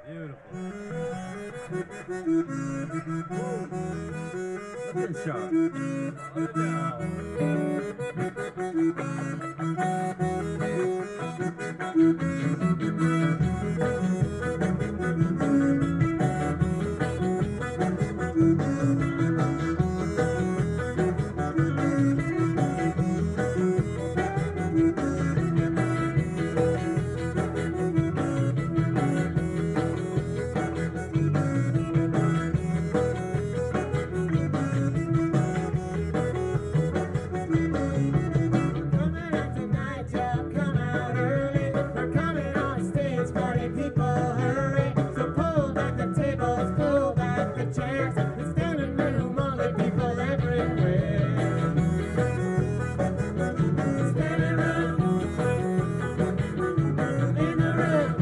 Beautiful. Look at shot. Oh, no. Coming out tonight, yeah, come out early. We're coming on stage, party people, hurry. So pull back the tables, pull back the chairs. It's standing room only, people everywhere. Standing room in the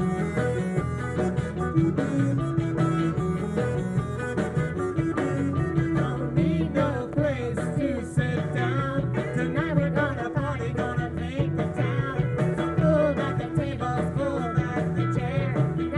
room. Don't need no place to sit down. Tonight we're gonna party, gonna paint the town. So pull back the tables, pull back the chairs.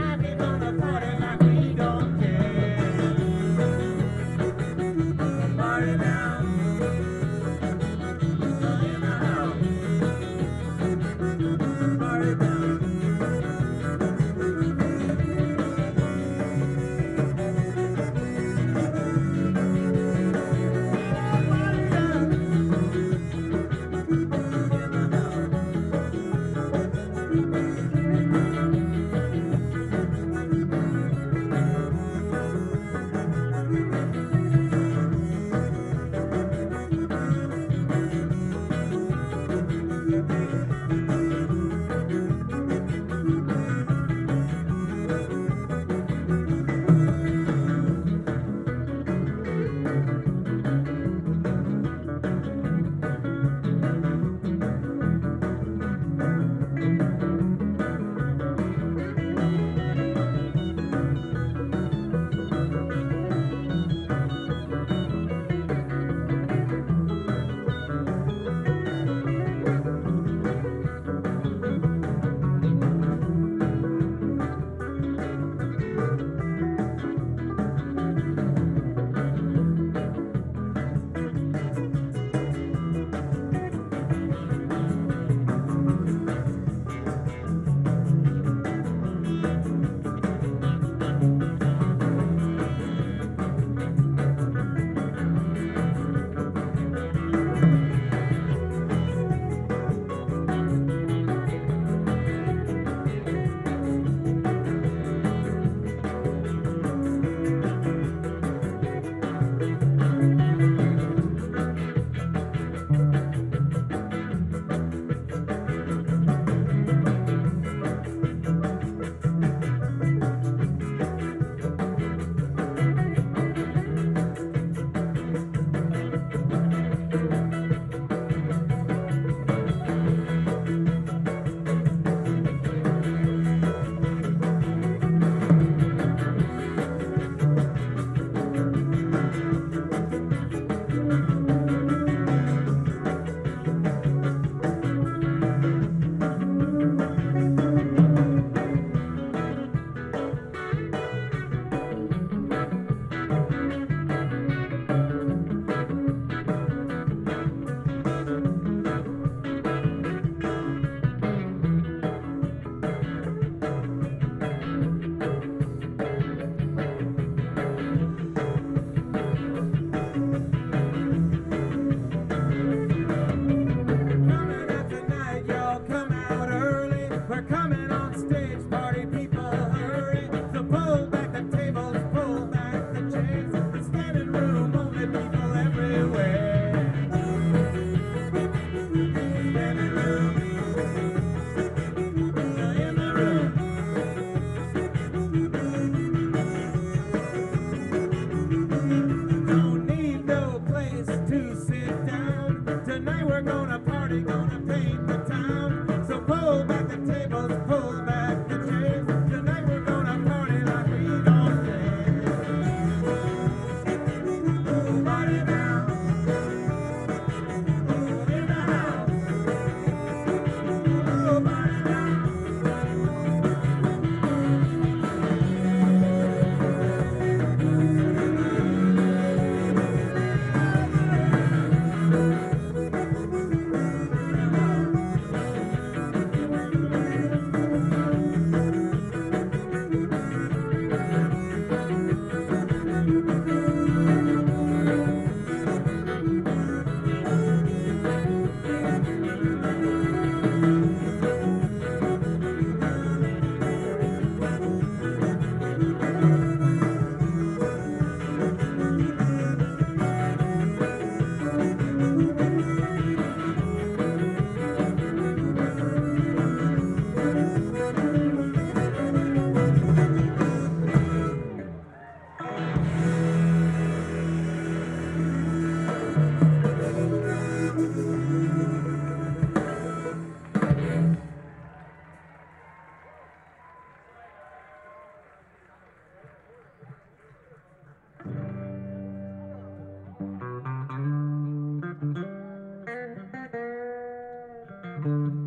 Thank